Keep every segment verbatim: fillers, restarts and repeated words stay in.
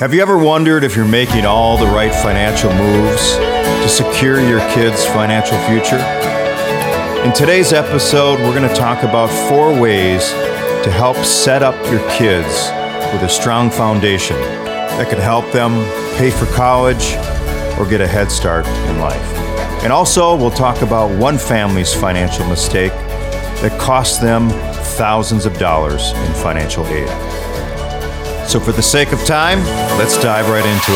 Have you ever wondered if you're making all the right financial moves to secure your kids' financial future? In today's episode, we're going to talk about four ways to help set up your kids with a strong foundation that can help them pay for college or get a head start in life. And also, we'll talk about one family's financial mistake that cost them thousands of dollars in financial aid. So for the sake of time, let's dive right into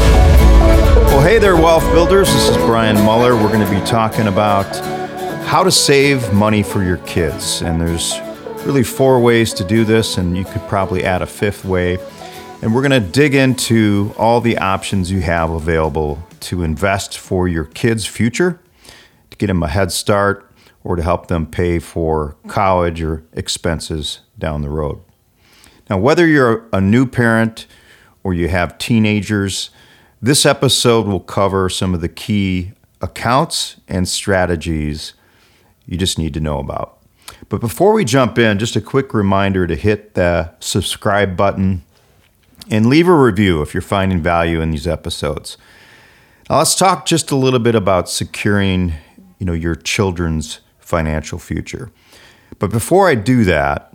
it. Well, hey there, wealth builders. This is Brian Muller. We're going to be talking about how to save money for your kids. And there's really four ways to do this, and you could probably add a fifth way. And we're going to dig into all the options you have available to invest for your kids' future, to get them a head start, or to help them pay for college or expenses down the road. Now, whether you're a new parent or you have teenagers, this episode will cover some of the key accounts and strategies you just need to know about. But before we jump in, just a quick reminder to hit the subscribe button and leave a review if you're finding value in these episodes. Now, let's talk just a little bit about securing, you know, your children's financial future. But before I do that,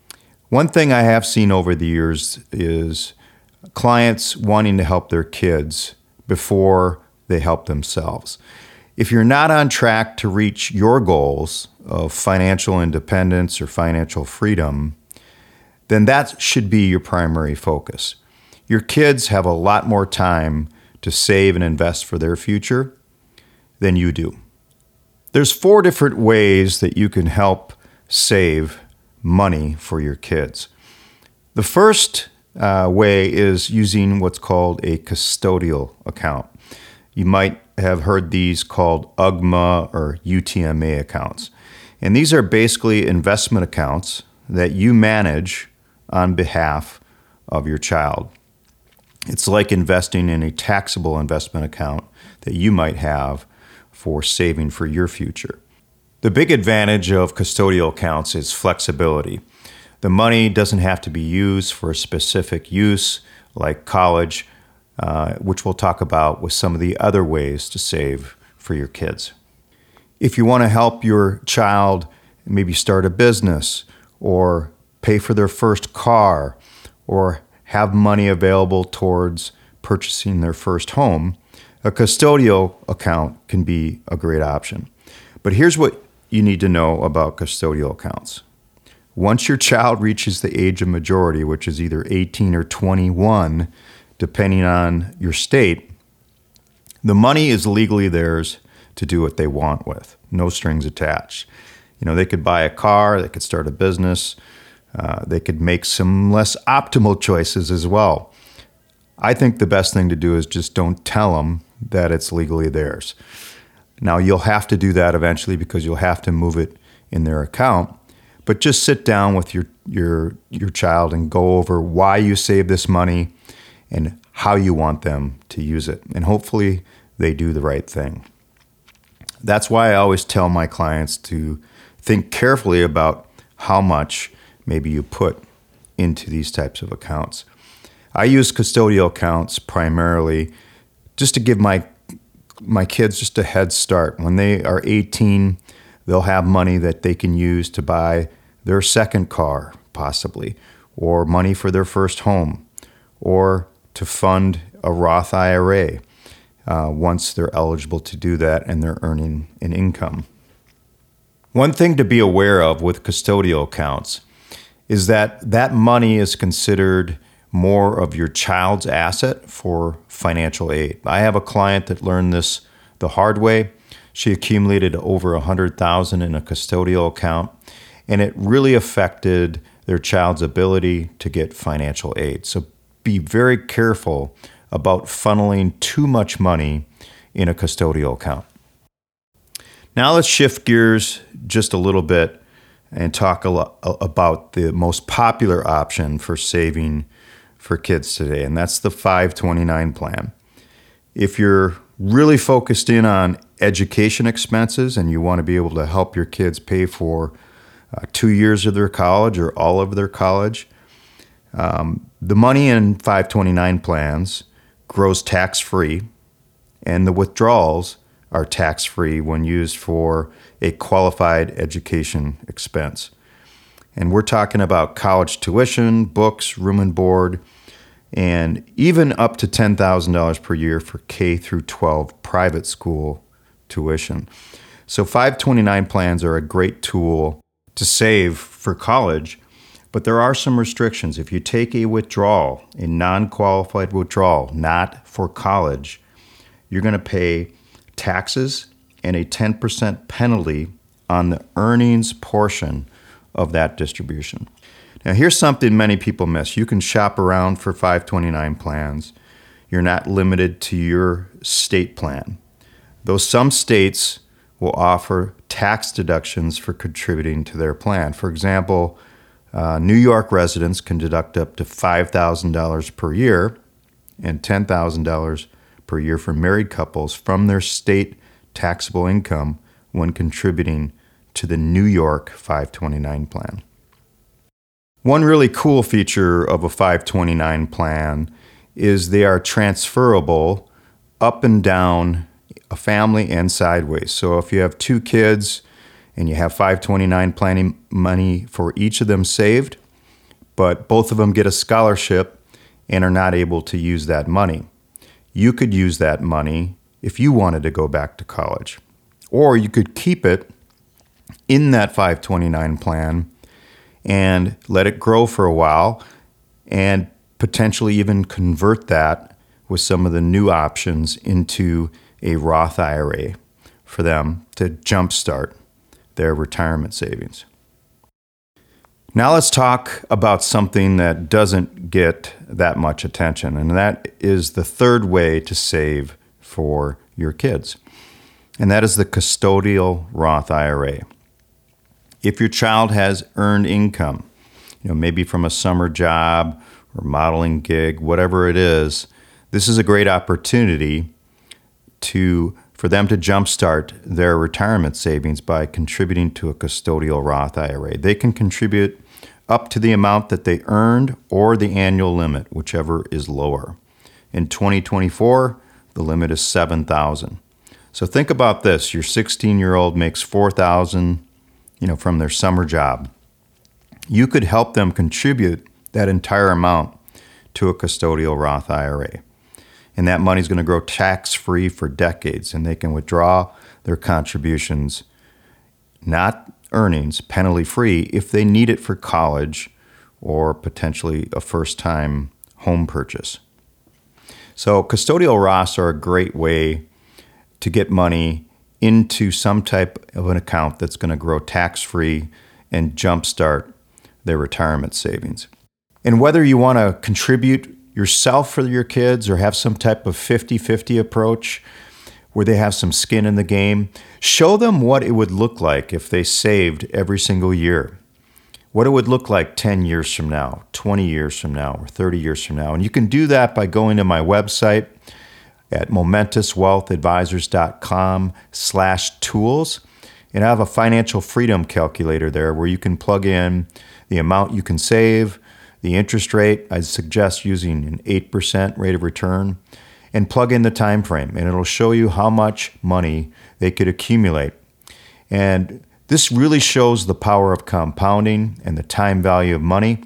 one thing I have seen over the years is clients wanting to help their kids before they help themselves. If you're not on track to reach your goals of financial independence or financial freedom, then that should be your primary focus. Your kids have a lot more time to save and invest for their future than you do. There's four different ways that you can help save money for your kids. The first uh, way is using what's called a custodial account. You might have heard these called U G M A or U T M A accounts. And these are basically investment accounts that you manage on behalf of your child. It's like investing in a taxable investment account that you might have for saving for your future. The big advantage of custodial accounts is flexibility. The money doesn't have to be used for a specific use like college, uh, which we'll talk about with some of the other ways to save for your kids. If you want to help your child maybe start a business or pay for their first car or have money available towards purchasing their first home, a custodial account can be a great option. But here's what you need to know about custodial accounts. Once your child reaches the age of majority, which is either eighteen or twenty-one, depending on your state, the money is legally theirs to do what they want with, no strings attached. You know, they could buy a car, they could start a business, uh, they could make some less optimal choices as well. I think the best thing to do is just don't tell them that it's legally theirs. Now, you'll have to do that eventually because you'll have to move it in their account, but just sit down with your your your child and go over why you save this money and how you want them to use it. And hopefully they do the right thing. That's why I always tell my clients to think carefully about how much maybe you put into these types of accounts. I use custodial accounts primarily just to give my my kids just a head start. When they are eighteen, they'll have money that they can use to buy their second car, possibly, or money for their first home, or to fund a Roth I R A uh, once they're eligible to do that and they're earning an income. One thing to be aware of with custodial accounts is that that money is considered more of your child's asset for financial aid. I have a client that learned this the hard way. She accumulated over one hundred thousand dollars in a custodial account, and it really affected their child's ability to get financial aid. So be very careful about funneling too much money in a custodial account. Now let's shift gears just a little bit and talk a lot about the most popular option for saving for kids today, and that's the five twenty-nine plan. If you're really focused in on education expenses and you want to be able to help your kids pay for uh, two years of their college or all of their college, Um, the money in five twenty-nine plans grows tax-free, and the withdrawals are tax-free when used for a qualified education expense. And we're talking about college tuition, books, room and board, and even up to ten thousand dollars per year for K through twelve private school tuition. So five twenty-nine plans are a great tool to save for college, but there are some restrictions. If you take a withdrawal, a non-qualified withdrawal, not for college, you're going to pay taxes and a ten percent penalty on the earnings portion of that distribution. Now, here's something many people miss. You can shop around for five twenty-nine plans. You're not limited to your state plan, though some states will offer tax deductions for contributing to their plan. For example, uh, New York residents can deduct up to five thousand dollars per year and ten thousand dollars per year for married couples from their state taxable income when contributing to the New York five twenty-nine plan. One really cool feature of a five twenty-nine plan is they are transferable up and down a family and sideways. So if you have two kids and you have five twenty-nine planning money for each of them saved, but both of them get a scholarship and are not able to use that money, you could use that money if you wanted to go back to college. Or you could keep it in that five twenty-nine plan and let it grow for a while and potentially even convert that with some of the new options into a Roth I R A for them to jumpstart their retirement savings. Now let's talk about something that doesn't get that much attention, and that is the third way to save for your kids, and that is the custodial Roth I R A. If your child has earned income, you know, maybe from a summer job or modeling gig, whatever it is, this is a great opportunity to for them to jumpstart their retirement savings by contributing to a custodial Roth I R A. They can contribute up to the amount that they earned or the annual limit, whichever is lower. In twenty twenty-four, the limit is seven thousand dollars. So think about this. Your sixteen-year-old makes four thousand dollars you know, from their summer job. You could help them contribute that entire amount to a custodial Roth I R A. And that money is going to grow tax-free for decades, and they can withdraw their contributions, not earnings, penalty-free, if they need it for college or potentially a first-time home purchase. So custodial Roths are a great way to get money into some type of an account that's going to grow tax-free and jumpstart their retirement savings. And whether you want to contribute yourself for your kids or have some type of fifty-fifty approach where they have some skin in the game, show them what it would look like if they saved every single year. What it would look like ten years from now, twenty years from now, or thirty years from now. And you can do that by going to my website at momentuswealthadvisors.com slash tools. And I have a financial freedom calculator there where you can plug in the amount you can save, the interest rate. I suggest using an eight percent rate of return, and plug in the time frame, and it'll show you how much money they could accumulate. And this really shows the power of compounding and the time value of money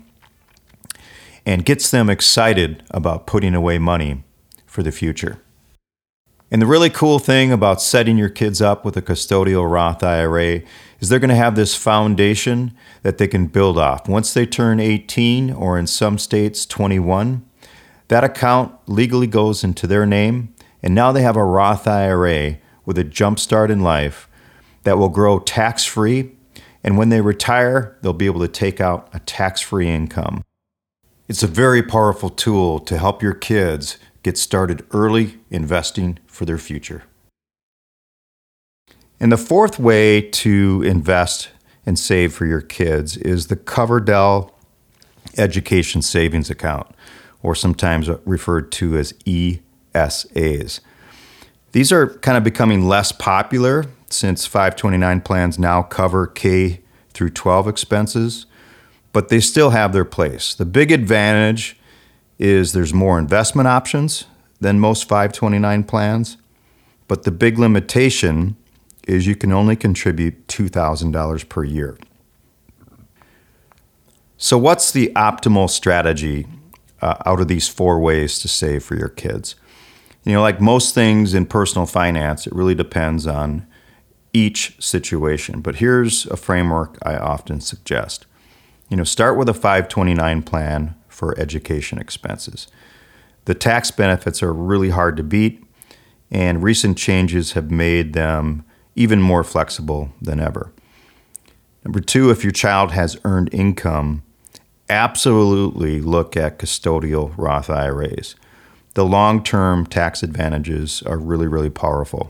and gets them excited about putting away money for the future. And the really cool thing about setting your kids up with a custodial Roth I R A is they're going to have this foundation that they can build off. Once they turn eighteen, or in some states twenty-one, that account legally goes into their name, and now they have a Roth I R A with a jump start in life that will grow tax-free, and when they retire, they'll be able to take out a tax-free income. It's a very powerful tool to help your kids get started early investing for their future. And the fourth way to invest and save for your kids is the Coverdell Education Savings Account, or sometimes referred to as E S As. These are kind of becoming less popular since five twenty-nine plans now cover K through twelve expenses, but they still have their place. The big advantage is there's more investment options than most five twenty-nine plans, but the big limitation is you can only contribute two thousand dollars per year. So what's the optimal strategy uh, out of these four ways to save for your kids? You know, like most things in personal finance, it really depends on each situation. But here's a framework I often suggest. You know, start with a five twenty-nine plan for education expenses. The tax benefits are really hard to beat, and recent changes have made them even more flexible than ever. Number two, if your child has earned income, absolutely look at custodial Roth I R As. The long-term tax advantages are really, really powerful.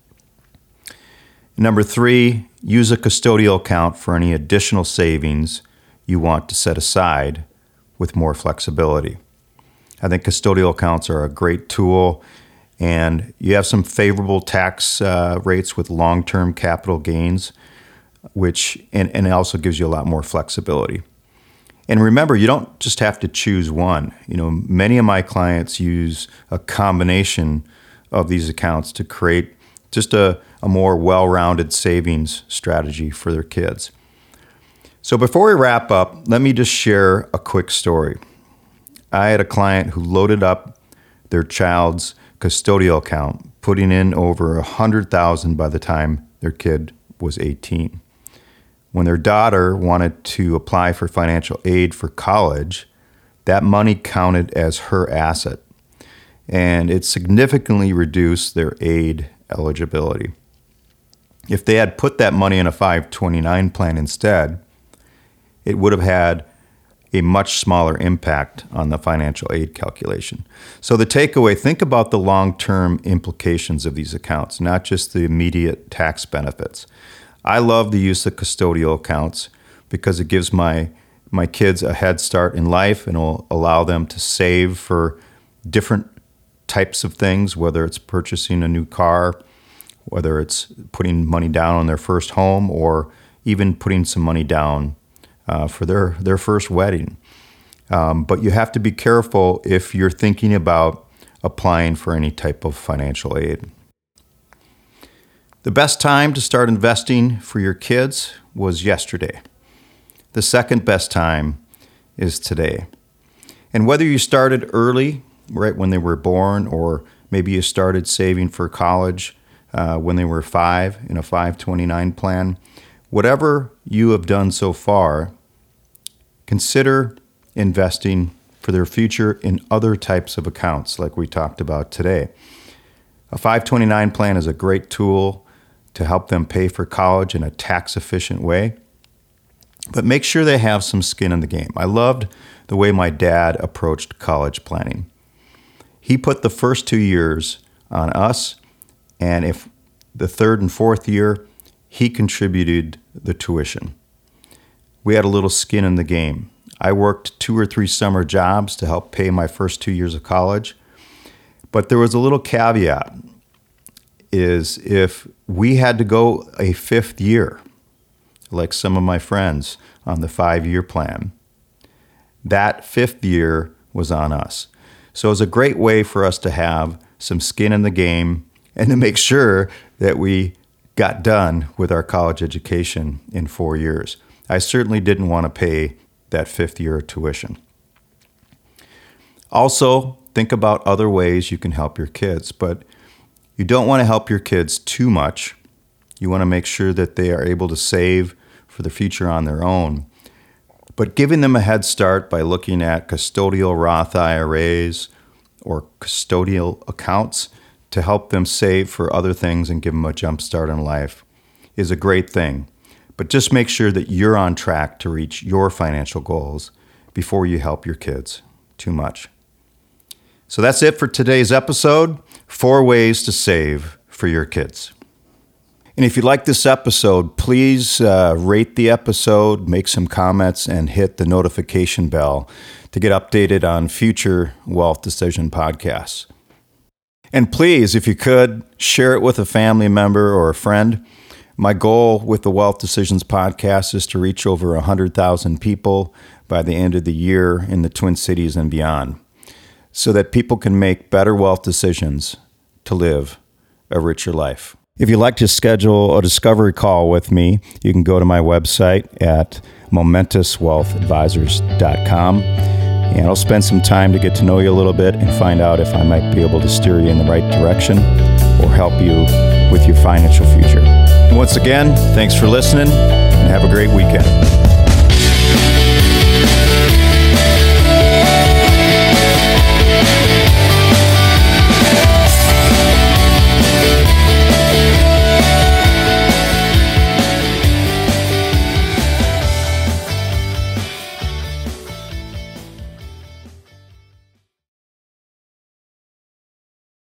Number three, use a custodial account for any additional savings you want to set aside with more flexibility. I think custodial accounts are a great tool, and you have some favorable tax uh, rates with long-term capital gains, which and, and it also gives you a lot more flexibility. And remember, you don't just have to choose one. You know, many of my clients use a combination of these accounts to create just a, a more well-rounded savings strategy for their kids. So before we wrap up, let me just share a quick story. I had a client who loaded up their child's custodial account, putting in over one hundred thousand dollars by the time their kid was eighteen. When their daughter wanted to apply for financial aid for college, that money counted as her asset, and it significantly reduced their aid eligibility. If they had put that money in a five twenty-nine plan instead, it would have had a much smaller impact on the financial aid calculation. So the takeaway, think about the long-term implications of these accounts, not just the immediate tax benefits. I love the use of custodial accounts because it gives my my kids a head start in life and will allow them to save for different types of things, whether it's purchasing a new car, whether it's putting money down on their first home, or even putting some money down uh, for their, their first wedding. Um, but you have to be careful if you're thinking about applying for any type of financial aid. The best time to start investing for your kids was yesterday. The second best time is today. And whether you started early, right when they were born, or maybe you started saving for college uh, when they were five in a five twenty-nine plan, whatever you have done so far, consider investing for their future in other types of accounts like we talked about today. A five twenty-nine plan is a great tool to help them pay for college in a tax-efficient way. But make sure they have some skin in the game. I loved the way my dad approached college planning. He put the first two years on us, and if the third and fourth year, he contributed the tuition. We had a little skin in the game. I worked two or three summer jobs to help pay my first two years of college, but there was a little caveat. Is if we had to go a fifth year, like some of my friends on the five-year plan, that fifth year was on us. So it was a great way for us to have some skin in the game and to make sure that we got done with our college education in four years. I certainly didn't want to pay that fifth year of tuition. Also, think about other ways you can help your kids, but you don't want to help your kids too much. You want to make sure that they are able to save for the future on their own. But giving them a head start by looking at custodial Roth I R As or custodial accounts to help them save for other things and give them a jump start in life is a great thing. But just make sure that you're on track to reach your financial goals before you help your kids too much. So that's it for today's episode. Four ways to save for your kids. And if you like this episode, please uh, rate the episode, make some comments, and hit the notification bell to get updated on future Wealth Decision podcasts. And please, if you could, share it with a family member or a friend. My goal with the Wealth Decisions podcast is to reach over one hundred thousand people by the end of the year in the Twin Cities and beyond, so that people can make better wealth decisions to live a richer life. If you'd like to schedule a discovery call with me, you can go to my website at momentous wealth advisors dot com, and I'll spend some time to get to know you a little bit and find out if I might be able to steer you in the right direction or help you with your financial future. And once again, thanks for listening and have a great weekend.